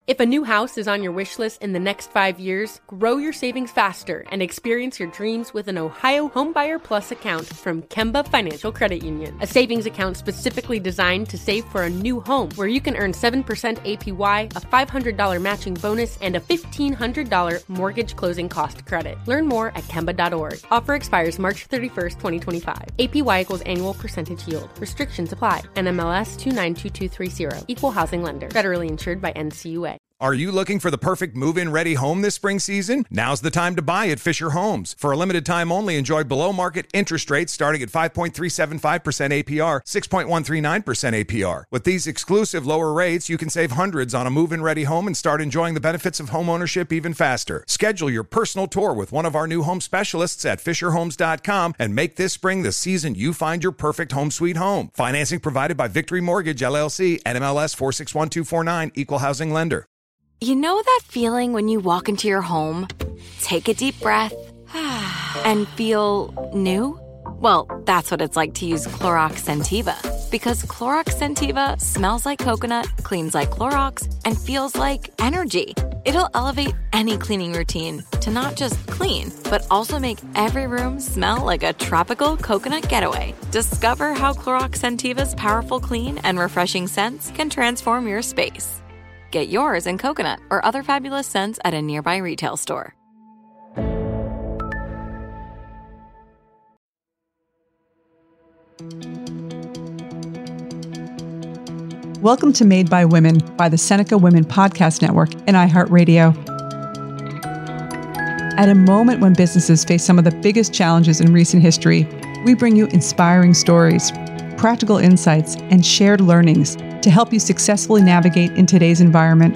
If a new house is on your wish list in the next 5 years, grow your savings faster and experience your dreams with an Ohio Homebuyer Plus account from Kemba Financial Credit Union. A savings account specifically designed to save for a new home where you can earn 7% APY, a $500 matching bonus, and a $1,500 mortgage closing cost credit. Learn more at Kemba.org. Offer expires March 31st, 2025. APY equals annual percentage yield. Restrictions apply. NMLS 292230. Equal housing lender. Federally insured by NCUA. Are you looking for the perfect move-in ready home this spring season? Now's the time to buy at Fisher Homes. For a limited time only, enjoy below-market interest rates starting at 5.375% APR, 6.139% APR. With these exclusive lower rates, you can save hundreds on a move-in ready home and start enjoying the benefits of homeownership even faster. Schedule your personal tour with one of our new home specialists at FisherHomes.com and make this spring the season you find your perfect home sweet home. Financing provided by Victory Mortgage, LLC, NMLS 461249, Equal Housing Lender. You know that feeling when you walk into your home, take a deep breath, and feel new? Well, that's what it's like to use Clorox Scentiva. Because Clorox Scentiva smells like coconut, cleans like Clorox, and feels like energy. It'll elevate any cleaning routine to not just clean, but also make every room smell like a tropical coconut getaway. Discover how Clorox Scentiva's powerful clean and refreshing scents can transform your space. Get yours in coconut or other fabulous scents at a nearby retail store. Welcome to Made by Women by the Seneca Women Podcast Network and iHeartRadio. At a moment when businesses face some of the biggest challenges in recent history, we bring you inspiring stories, practical insights, and shared learnings to help you successfully navigate in today's environment.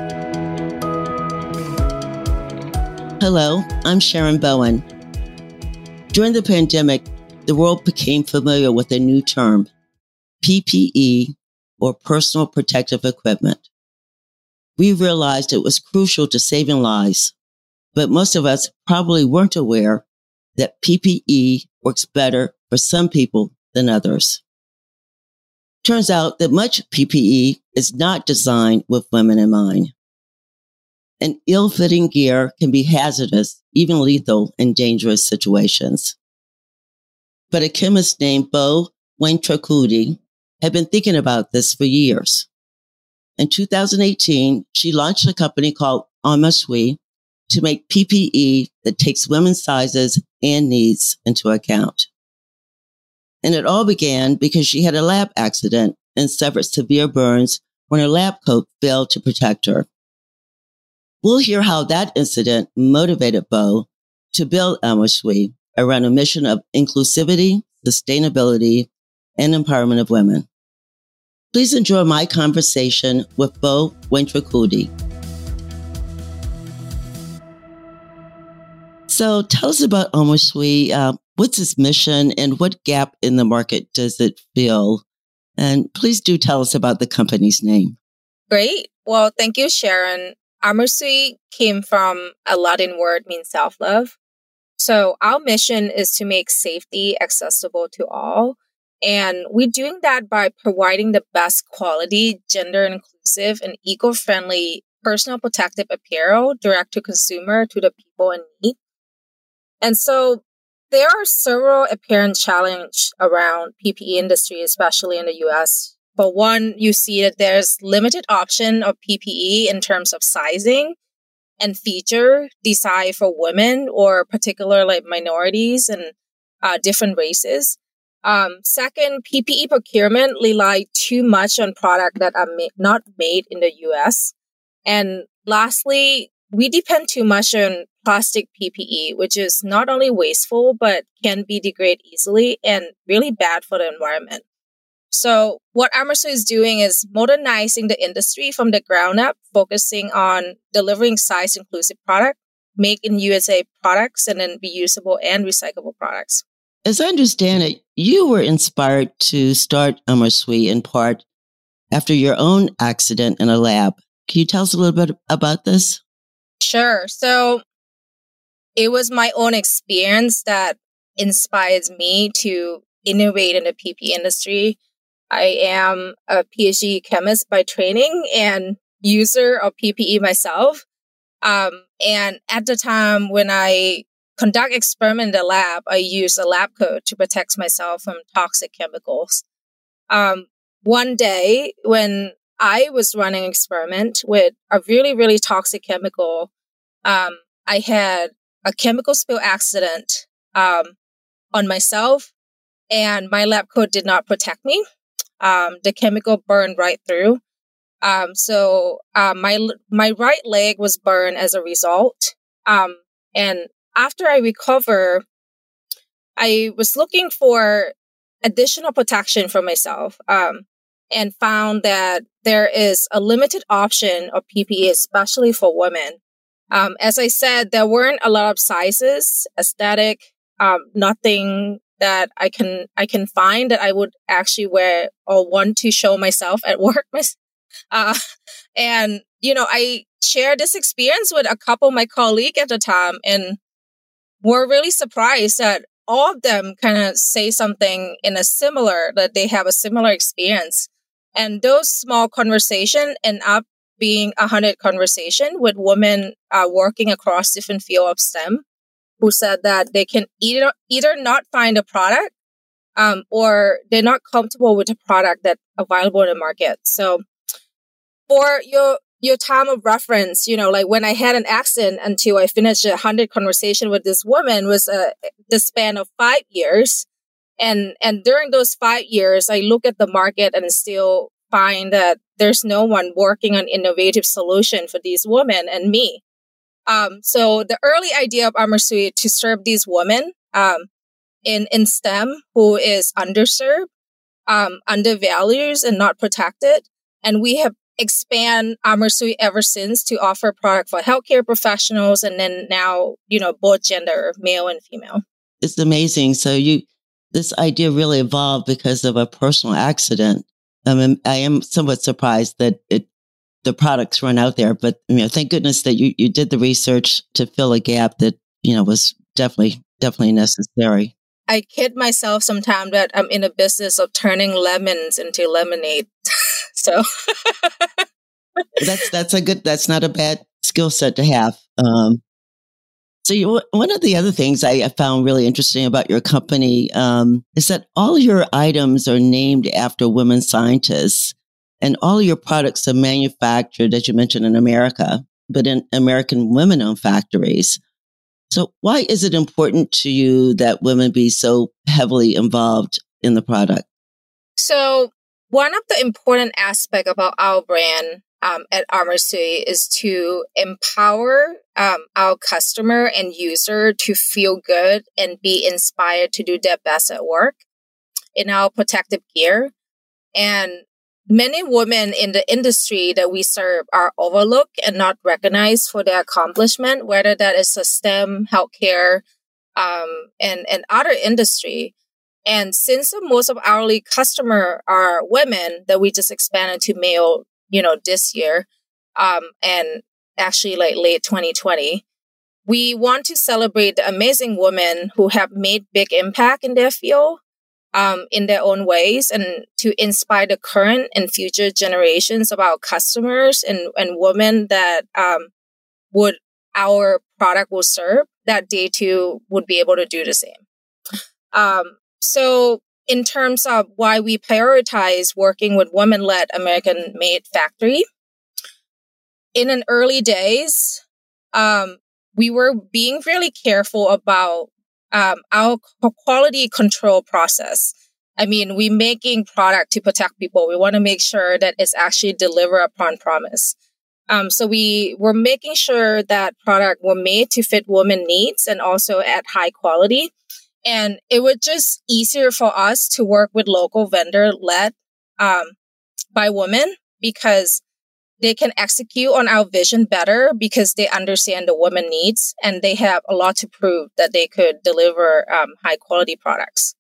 Hello, I'm Sharon Bowen. During the pandemic, the world became familiar with a new term, PPE, or personal protective equipment. We realized it was crucial to saving lives, but most of us probably weren't aware that PPE works better for some people than others. Turns out that much PPE is not designed with women in mind. And ill-fitting gear can be hazardous, even lethal in dangerous situations. But a chemist named Bo Waintracudi had been thinking about this for years. In 2018, she launched a company called Armorsui to make PPE that takes women's sizes and needs into account. And it all began because she had a lab accident and suffered severe burns when her lab coat failed to protect her. We'll hear how that incident motivated Bo to build Armorsui around a mission of inclusivity, sustainability, and empowerment of women. Please enjoy my conversation with Bo Waintracudi. So tell us about Armorsui. What's its mission and what gap in the market does it fill? And please do tell us about the company's name. Great. Well, thank you, Sharon. Armorsui came from a Latin word meaning self-love. So our mission is to make safety accessible to all. And we're doing that by providing the best quality, gender inclusive, and eco-friendly personal protective apparel direct to consumer to the people in need. And so there are several apparent challenges around PPE industry, especially in the US. For one, you see that there's limited option of PPE in terms of sizing and feature designed for women or particular like minorities and different races. Second, PPE procurement rely too much on products that are not made in the US. And lastly, we depend too much on plastic PPE, which is not only wasteful, but can be degraded easily and really bad for the environment. So what Armorsui is doing is modernizing the industry from the ground up, focusing on delivering size-inclusive product, make in USA products, and then reusable and recyclable products. As I understand it, you were inspired to start Armorsui in part after your own accident in a lab. Can you tell us a little bit about this? Sure. So it was my own experience that inspires me to innovate in the PPE industry. I am a PhD chemist by training, and user of PPE myself. And at the time when I conduct experiment in the lab, I use a lab coat to protect myself from toxic chemicals. One day when I was running an experiment with a really, really toxic chemical, I had a chemical spill accident on myself, and my lab coat did not protect me. The chemical burned right through. So my right leg was burned as a result. And after I recover, I was looking for additional protection for myself, and found that there is a limited option of PPE, especially for women. As I said, there weren't a lot of sizes, aesthetic, nothing that I can find that I would actually wear or want to show myself at work. And, I shared this experience with a couple of my colleagues at the time, and were really surprised that all of them kind of say something that they have a similar experience. And those small conversations end up being 100 conversations with women working across different fields of STEM, who said that they can either not find a product, or they're not comfortable with the product that's available in the market. So for your time of reference, like when I had an accident until I finished 100 conversation with this woman was the span of 5 years. And during those 5 years, I look at the market and still find that there's no one working on innovative solution for these women and me. So the early idea of ArmorSuite to serve these women in STEM who is underserved, undervalued, and not protected. And we have expand ArmorSuite ever since to offer product for healthcare professionals, and then now, both gender, male and female. It's amazing. So this idea really evolved because of a personal accident. I am somewhat surprised that the products run out there, but thank goodness that you did the research to fill a gap that was definitely necessary. I kid myself sometimes that I'm in a business of turning lemons into lemonade. So that's not a bad skill set to have. So one of the other things I found really interesting about your company is that all your items are named after women scientists, and all your products are manufactured, as you mentioned, in America, but in American women-owned factories. So why is it important to you that women be so heavily involved in the product? So one of the important aspects about our brand at ArmorSuite is to empower our customer and user to feel good and be inspired to do their best at work in our protective gear. And many women in the industry that we serve are overlooked and not recognized for their accomplishment, whether that is a STEM, healthcare, and other industry. And since most of our lead customer are women, that we just expanded to male, this year, and actually like late 2020, we want to celebrate the amazing women who have made big impact in their field, in their own ways, and to inspire the current and future generations of our customers and women that our product will serve, that they too would be able to do the same. So in terms of why we prioritize working with women-led American-made factory, in an early days, we were being really careful about our quality control process. I mean, we're making product to protect people. We want to make sure that it's actually deliver upon promise. So we were making sure that product were made to fit women needs and also at high quality. And it was just easier for us to work with local vendor led by women, because they can execute on our vision better because they understand the women needs, and they have a lot to prove that they could deliver high quality products.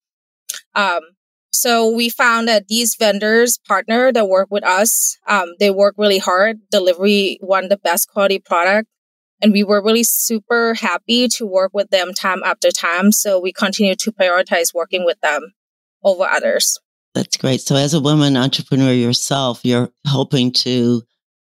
So we found that these vendors partner that work with us, they work really hard, delivery one the best quality product. And we were really super happy to work with them time after time. So we continue to prioritize working with them over others. That's great. So as a woman entrepreneur yourself, you're hoping to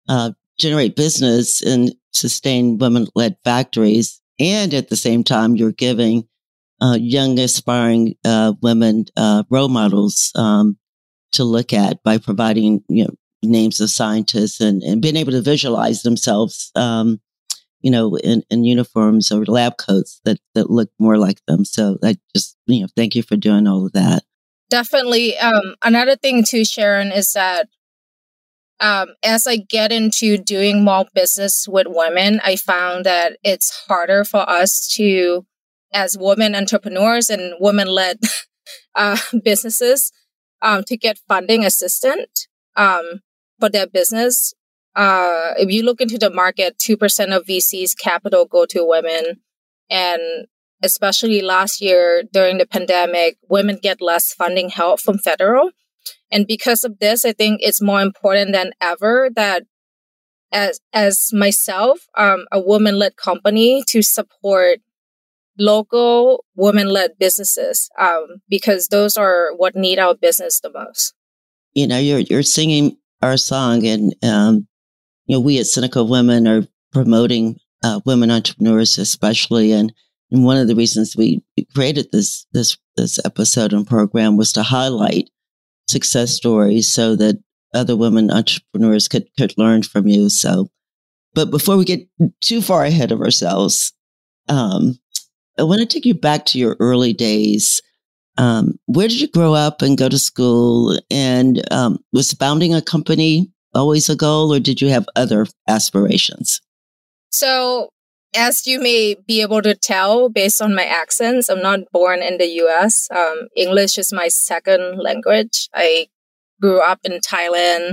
generate business and sustain women-led factories. And at the same time, you're giving young, aspiring women role models to look at by providing, names of scientists and being able to visualize themselves, in uniforms or lab coats that look more like them. So I just, thank you for doing all of that. Definitely. Another thing too, Sharon, is that as I get into doing more business with women, I found that it's harder for us to, as women entrepreneurs and women-led businesses, to get funding assistance for their business. If you look into the market, 2% of VC's capital go to women. And especially last year during the pandemic, women get less funding help from federal. And because of this, I think it's more important than ever that as myself, a woman-led company, to support local women-led businesses, because those are what need our business the most. You're singing our song, and we at Seneca Women are promoting women entrepreneurs, especially, and one of the reasons we created this episode and program was to highlight success stories so that other women entrepreneurs could learn from you. So, but before we get too far ahead of ourselves, I want to take you back to your early days. Where did you grow up and go to school? And was founding a company always a goal, or did you have other aspirations? So, as you may be able to tell based on my accents, I'm not born in the US. English is my second language. I grew up in Thailand.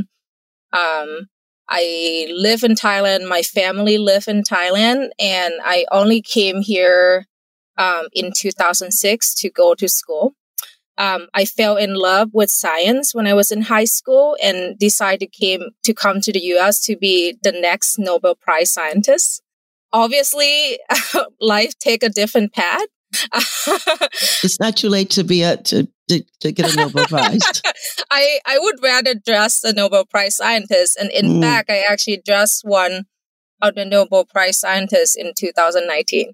I live in Thailand. My family live in Thailand. And I only came here in 2006 to go to school. I fell in love with science when I was in high school and decided to come to the US to be the next Nobel Prize scientist. Obviously, life take a different path. It's not too late to get a Nobel Prize. I would rather dress the Nobel Prize scientist. And in fact, I actually just won the Nobel Prize scientist in 2019.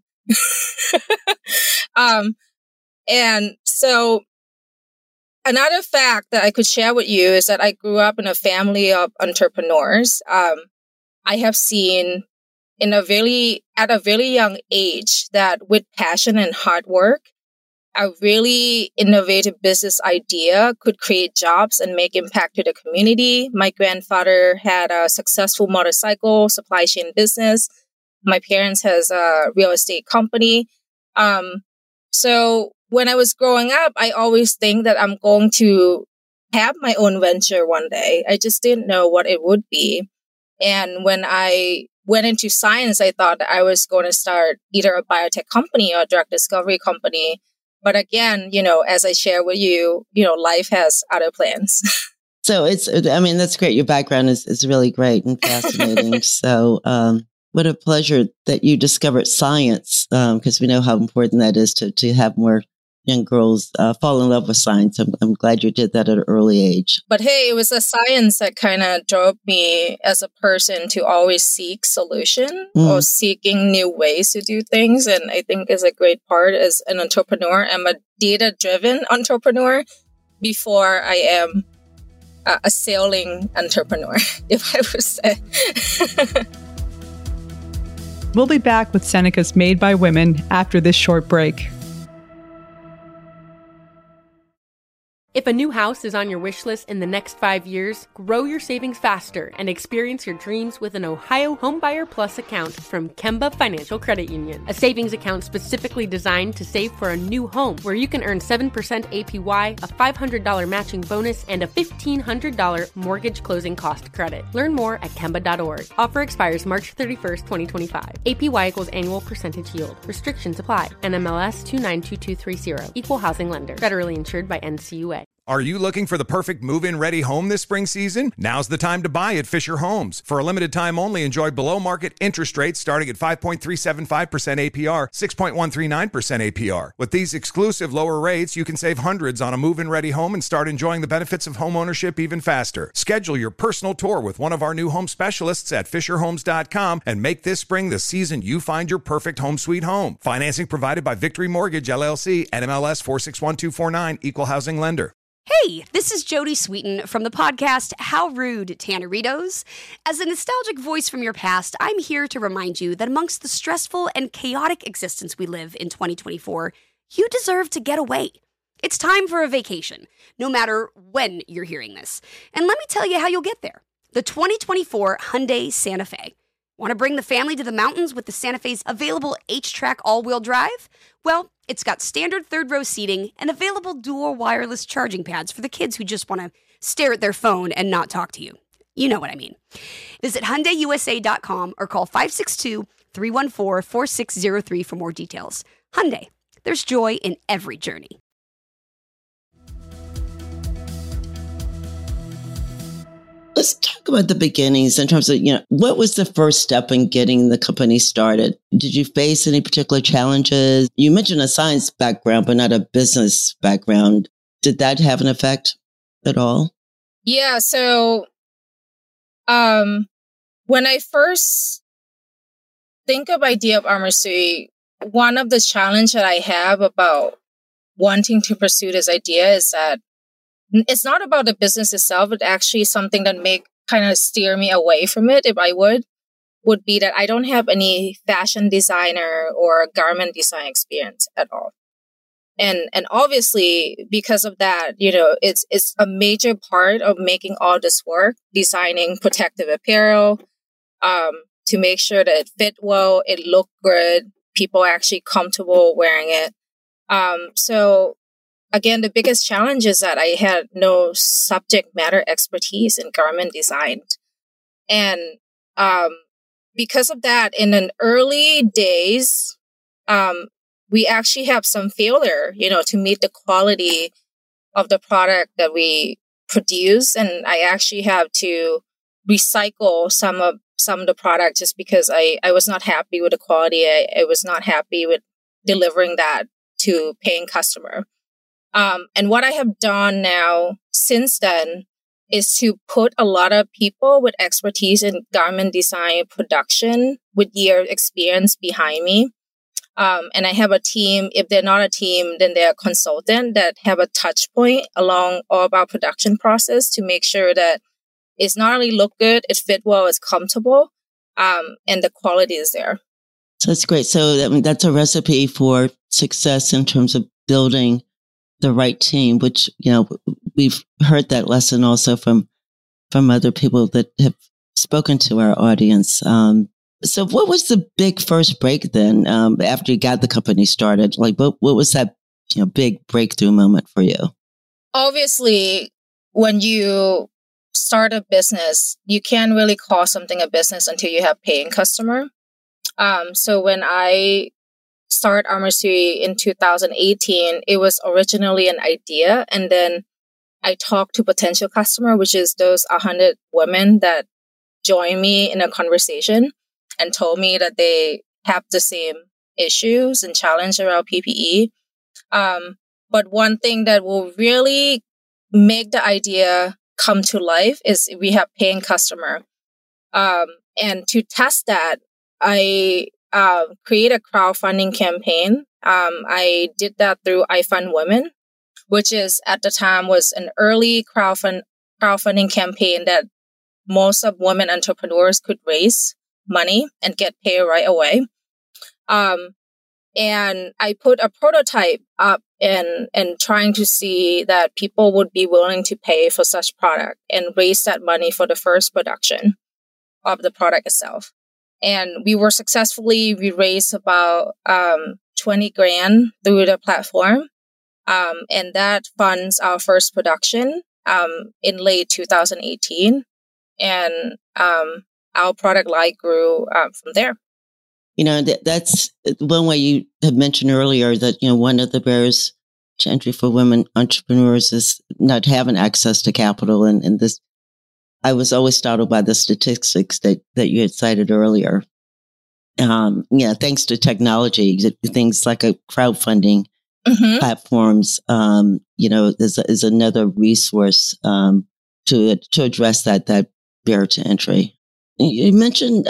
And so another fact that I could share with you is that I grew up in a family of entrepreneurs. I have seen at a very young age that with passion and hard work, a really innovative business idea could create jobs and make impact to the community. My grandfather had a successful motorcycle supply chain business. My parents has a real estate company. So when I was growing up, I always think that I'm going to have my own venture one day. I just didn't know what it would be. And when I went into science, I thought that I was going to start either a biotech company or a drug discovery company. But again, as I share with you, life has other plans. So that's great. Your background is really great and fascinating. So, what a pleasure that you discovered science, because we know how important that is to have more young girls fall in love with science. I'm glad you did that at an early age. But hey, it was a science that kind of drove me as a person to always seek solution or seeking new ways to do things. And I think is a great part as an entrepreneur. I'm a data-driven entrepreneur before I am a sailing entrepreneur, if I would say. We'll be back with Seneca's Made by Women after this short break. If a new house is on your wish list in the next 5 years, grow your savings faster and experience your dreams with an Ohio Homebuyer Plus account from Kemba Financial Credit Union. A savings account specifically designed to save for a new home where you can earn 7% APY, a $500 matching bonus, and a $1,500 mortgage closing cost credit. Learn more at Kemba.org. Offer expires March 31st, 2025. APY equals annual percentage yield. Restrictions apply. NMLS 292230. Equal housing lender. Federally insured by NCUA. Are you looking for the perfect move-in ready home this spring season? Now's the time to buy at Fisher Homes. For a limited time only, enjoy below-market interest rates starting at 5.375% APR, 6.139% APR. With these exclusive lower rates, you can save hundreds on a move-in ready home and start enjoying the benefits of home ownership even faster. Schedule your personal tour with one of our new home specialists at FisherHomes.com and make this spring the season you find your perfect home sweet home. Financing provided by Victory Mortgage, LLC, NMLS 461249, Equal Housing Lender. Hey, this is Jodie Sweetin from the podcast How Rude, Tanneritos. As a nostalgic voice from your past, I'm here to remind you that amongst the stressful and chaotic existence we live in 2024, you deserve to get away. It's time for a vacation, no matter when you're hearing this. And let me tell you how you'll get there. The 2024 Hyundai Santa Fe. Want to bring the family to the mountains with the Santa Fe's available H-Track all-wheel drive? Well, it's got standard third-row seating and available dual wireless charging pads for the kids who just want to stare at their phone and not talk to you. You know what I mean. Visit HyundaiUSA.com or call 562-314-4603 for more details. Hyundai, there's joy in every journey. Let's talk about the beginnings in terms of, what was the first step in getting the company started? Did you face any particular challenges? You mentioned a science background, but not a business background. Did that have an effect at all? Yeah. So, when I first think of idea of Armorsui, one of the challenge that I have about wanting to pursue this idea is that it's not about the business itself. It's actually something that may kind of steer me away from it, if I would be that I don't have any fashion designer or garment design experience at all. And obviously, because of that, it's a major part of making all this work, designing protective apparel, to make sure that it fit well, it looked good, people are actually comfortable wearing it. So again, the biggest challenge is that I had no subject matter expertise in garment design. And because of that, in the early days, we actually have some failure, to meet the quality of the product that we produce. And I actually have to recycle some of the product just because I was not happy with the quality. I was not happy with delivering that to paying customer. And what I have done now since then is to put a lot of people with expertise in garment design production with year experience behind me. And I have a team. If they're not a team, then they're a consultant that have a touch point along all of our production process to make sure that it's not only look good, it fit well, it's comfortable, and the quality is there. So that's great. So that's a recipe for success in terms of building the right team, which, we've heard that lesson also from other people that have spoken to our audience. So what was the big first break then, after you got the company started? Like, what was that, big breakthrough moment for you? Obviously, when you start a business, you can't really call something a business until you have paying customer. So when I started Armorsui in 2018, it was originally an idea. And then I talked to potential customer, which is those 100 women that joined me in a conversation and told me that they have the same issues and challenge around PPE. But one thing that will really make the idea come to life is we have paying customer. And to test that, I create a crowdfunding campaign. I did that through iFund Women, which is at the time was an early crowdfunding campaign that most of women entrepreneurs could raise money and get paid right away. And I put a prototype up and trying to see that people would be willing to pay for such product and raise that money for the first production of the product itself. And we raised about 20 grand through the platform. And that funds our first production in late 2018. And our product line grew from there. That's one way you had mentioned earlier that, one of the barriers to entry for women entrepreneurs is not having access to capital. And this, I was always startled by the statistics that you had cited earlier. Thanks to technology, things like a crowdfunding platforms, is another resource to address that barrier to entry. You mentioned,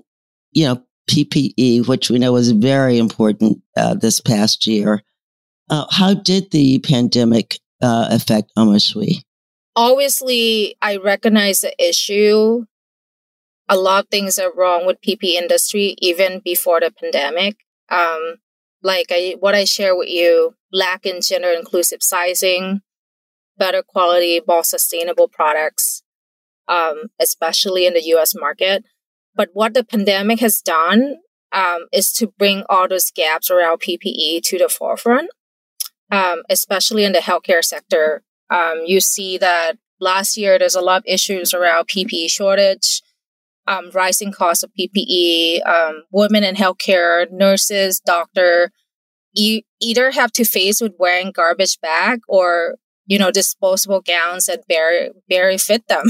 PPE, which we know was very important this past year. How did the pandemic affect Amersui? Obviously, I recognize the issue. A lot of things are wrong with PPE industry even before the pandemic. What I share with you, lack in gender inclusive sizing, better quality, more sustainable products, especially in the US market. But what the pandemic has done is to bring all those gaps around PPE to the forefront, especially in the healthcare sector. You see that last year there's a lot of issues around PPE shortage, rising costs of PPE, women in healthcare, nurses, doctor, either have to face with wearing garbage bag or, disposable gowns that barely fit them.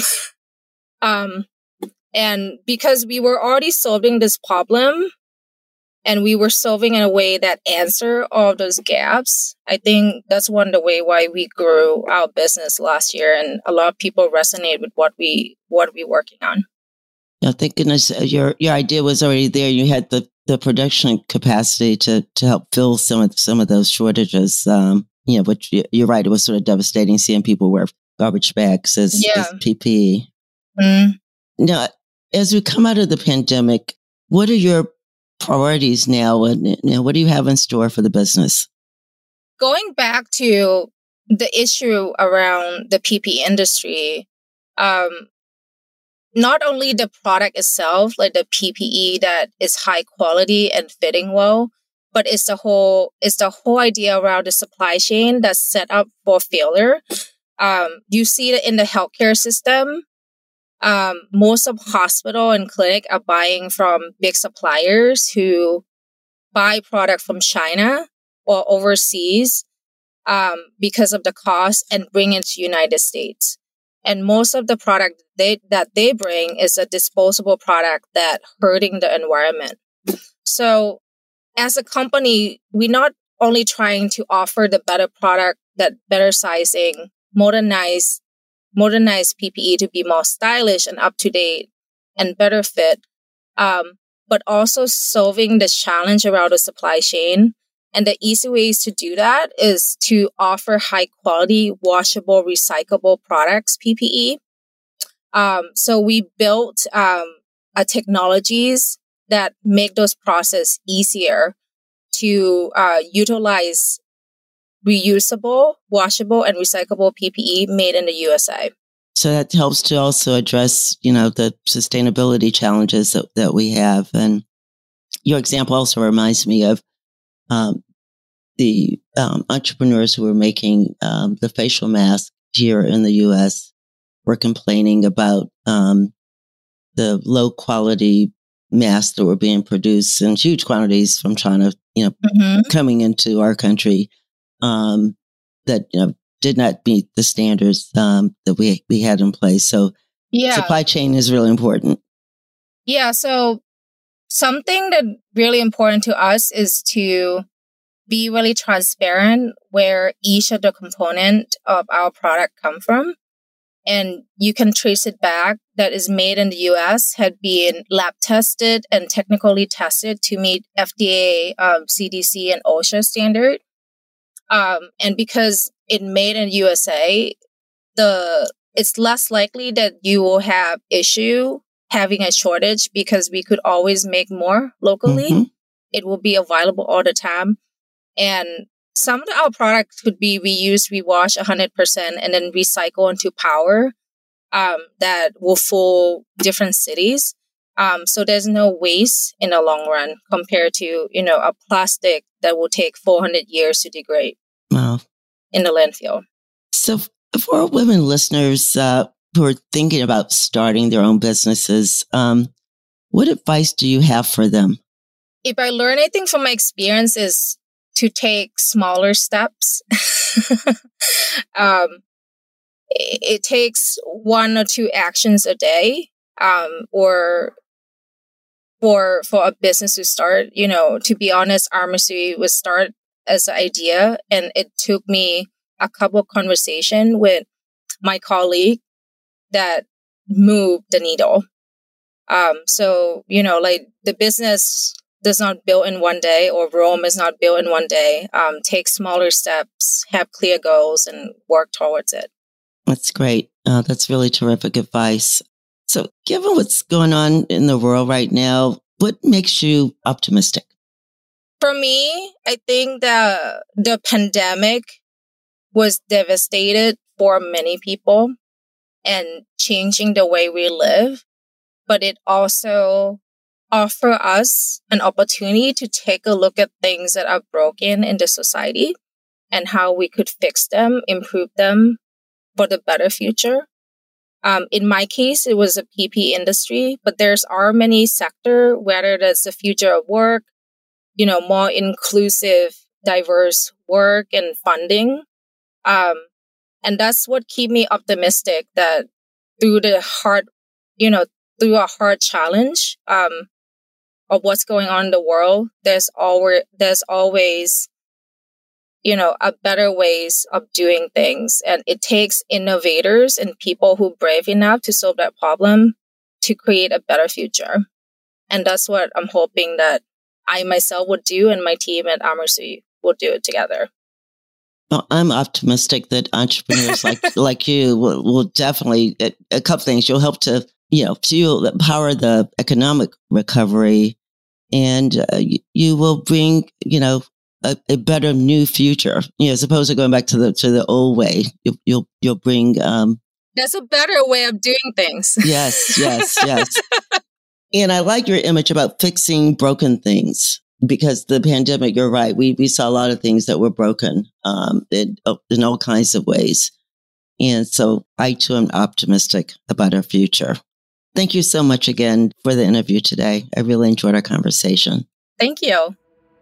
And because we were already solving this problem and we were solving in a way that answer all those gaps, I think that's one of the way why we grew our business last year. And a lot of people resonate with what we working on. Thank goodness your idea was already there. You had the production capacity to help fill some of those shortages. Which you're right, it was sort of devastating seeing people wear garbage bags as PPE. Now, as we come out of the pandemic, what are your priorities now? And what do you have in store for the business? Going back to the issue around the PPE industry, not only the product itself, like the PPE that is high quality and fitting well, but it's the whole idea around the supply chain that's set up for failure. You see that in the healthcare system, most of hospital and clinic are buying from big suppliers who buy product from China or overseas because of the cost and bring it to United States. And most of the product that they bring is a disposable product that hurting the environment. So as a company, we're not only trying to offer the better product, that better sizing, modernized PPE to be more stylish and up to date and better fit, but also solving the challenge around the supply chain. And the easy ways to do that is to offer high quality, washable, recyclable products, PPE. So we built technologies that make those processes easier to utilize reusable, washable, and recyclable PPE made in the USA. So that helps to also address, the sustainability challenges that we have. And your example also reminds me of the entrepreneurs who were making the facial mask here in the U.S. were complaining about the low quality masks that were being produced in huge quantities from China, coming into our country that did not meet the standards that we had in place. So supply chain is really important. Yeah. So something that really important to us is to be really transparent where each of the component of our product come from. And you can trace it back that is made in the US, had been lab tested and technically tested to meet FDA, CDC, and OSHA standard. And because it made in USA, it's less likely that you will have issue having a shortage because we could always make more locally. Mm-hmm. It will be available all the time. And some of our products could be reused, rewash 100% and then recycle into power that will fill different cities. So there's no waste in the long run compared to, a plastic that will take 400 years to degrade. Wow. In the landfill. So for women listeners who are thinking about starting their own businesses, what advice do you have for them? If I learn anything from my experience is to take smaller steps. It takes 1 or 2 actions a day, or for a business to start. To be honest, Armorsui was start as an idea, and it took me a couple of conversations with my colleague that moved the needle. So the business does not build in one day, or Rome is not built in one day. Take smaller steps, have clear goals, and work towards it. That's great. That's really terrific advice. So given what's going on in the world right now, what makes you optimistic? For me, I think that the pandemic was devastated for many people and changing the way we live, but it also offer us an opportunity to take a look at things that are broken in the society and how we could fix them, improve them for the better future. In my case, it was a PP industry, but are many sectors, whether that's the future of work, more inclusive, diverse work and funding. And that's what keep me optimistic that through a hard challenge of what's going on in the world, there's always a better ways of doing things. And it takes innovators and people who are brave enough to solve that problem to create a better future. And that's what I'm hoping that I myself would do, and my team at Armorsui will do it together. Well, I'm optimistic that entrepreneurs like you will definitely, a couple things, you'll help to, power the economic recovery, and you will bring, a better new future. As opposed to going back to the old way, you'll bring. That's a better way of doing things. Yes. And I like your image about fixing broken things, because the pandemic, you're right. We saw a lot of things that were broken in all kinds of ways. And so I too am optimistic about our future. Thank you so much again for the interview today. I really enjoyed our conversation. Thank you.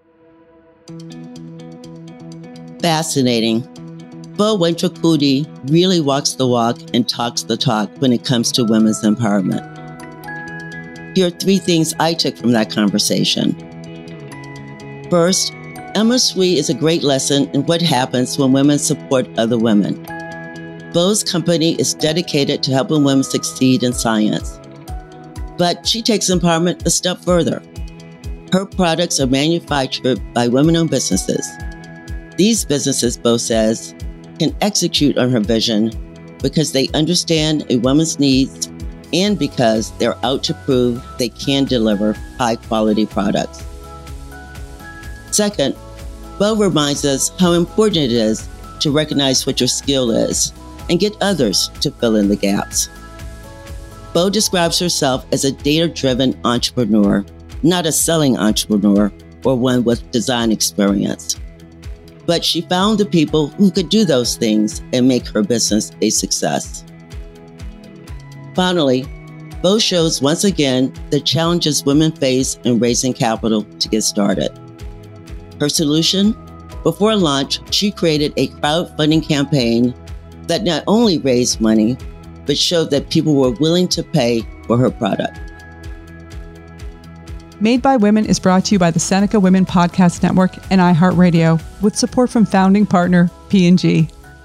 Fascinating. Bo Winter-Coody really walks the walk and talks the talk when it comes to women's empowerment. Here are 3 things I took from that conversation. First, Armorsui is a great lesson in what happens when women support other women. Bo's company is dedicated to helping women succeed in science. But she takes empowerment a step further. Her products are manufactured by women-owned businesses. These businesses, Bo says, can execute on her vision because they understand a woman's needs and because they're out to prove they can deliver high-quality products. Second, Bo reminds us how important it is to recognize what your skill is and get others to fill in the gaps. Bo describes herself as a data-driven entrepreneur, not a selling entrepreneur or one with design experience. But she found the people who could do those things and make her business a success. Finally, Bo shows once again the challenges women face in raising capital to get started. Her solution? Before launch, she created a crowdfunding campaign that not only raised money, but showed that people were willing to pay for her product. Made by Women is brought to you by the Seneca Women Podcast Network and iHeartRadio, with support from founding partner P&G.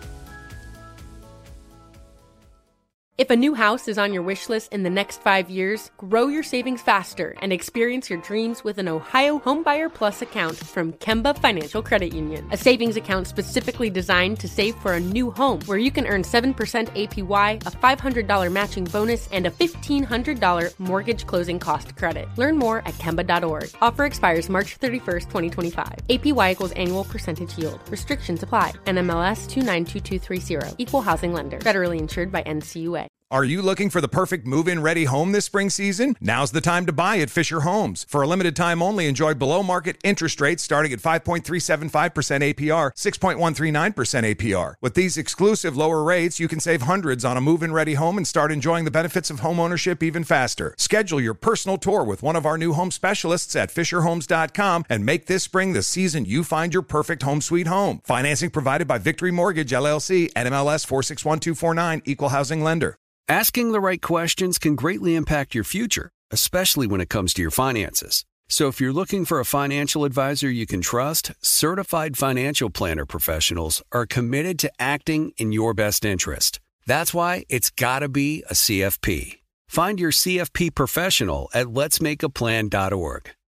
If a new house is on your wish list in the next 5 years, grow your savings faster and experience your dreams with an Ohio Homebuyer Plus account from Kemba Financial Credit Union. A savings account specifically designed to save for a new home, where you can earn 7% APY, a $500 matching bonus, and a $1,500 mortgage closing cost credit. Learn more at Kemba.org. Offer expires March 31st, 2025. APY equals annual percentage yield. Restrictions apply. NMLS 292230. Equal housing lender. Federally insured by NCUA. Are you looking for the perfect move-in ready home this spring season? Now's the time to buy at Fisher Homes. For a limited time only, enjoy below-market interest rates starting at 5.375% APR, 6.139% APR. With these exclusive lower rates, you can save hundreds on a move-in ready home and start enjoying the benefits of home ownership even faster. Schedule your personal tour with one of our new home specialists at FisherHomes.com and make this spring the season you find your perfect home sweet home. Financing provided by Victory Mortgage, LLC, NMLS 461249, Equal Housing Lender. Asking the right questions can greatly impact your future, especially when it comes to your finances. So if you're looking for a financial advisor you can trust, certified financial planner professionals are committed to acting in your best interest. That's why it's got to be a CFP. Find your CFP professional at letsmakeaplan.org.